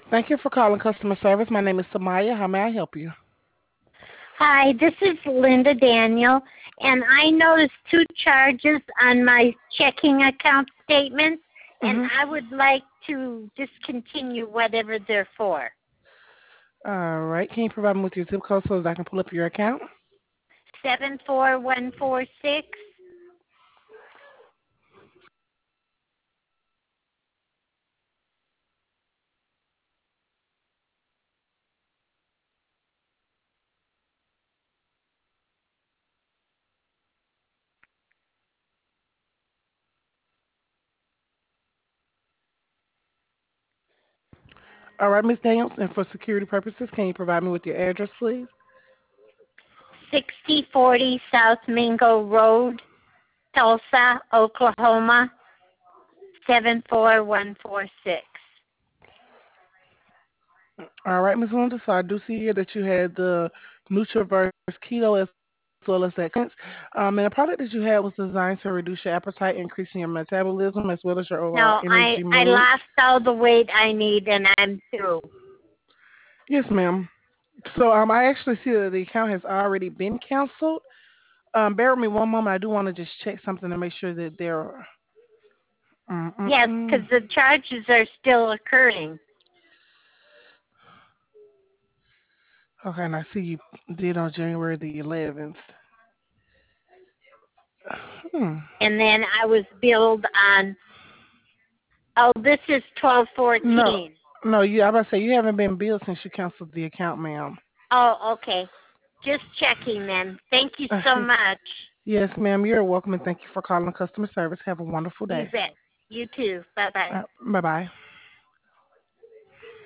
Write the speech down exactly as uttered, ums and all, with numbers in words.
Thank you for calling customer service. My name is Samaya. How may I help you? Hi, this is Linda Daniel, and I noticed two charges on my checking account statement, and Mm-hmm. I would like to discontinue whatever they're for. All right. Can you provide me with your zip code so that I can pull up your account? seven four one four six. All right, Miss Daniels, and for security purposes, can you provide me with your address, please? sixty forty South Mingo Road, Tulsa, Oklahoma, seven four one four six. All right, Miss Linda. So I do see here that you had the NutriVerse Keto as well as that cleanse. Um, and the product that you had was designed to reduce your appetite, increasing your metabolism, as well as your overall No, I energy I mood. lost all the weight I need, and I'm through. Yes, ma'am. So um, I actually see that the account has already been canceled. Um, bear with me one moment. I do want to just check something to make sure that there. Yes, because Mm-mm-mm. the charges are still occurring. Okay, and I see you did on January the eleventh. Hmm. And then I was billed on, oh, this is twelve No, fourteen. no, you. I about to say you haven't been billed since you canceled the account, ma'am. Oh, okay. Just checking then. Thank you so much. Yes, ma'am. You're welcome, and thank you for calling customer service. Have a wonderful You day. bet. You too. Bye bye. Uh, bye bye.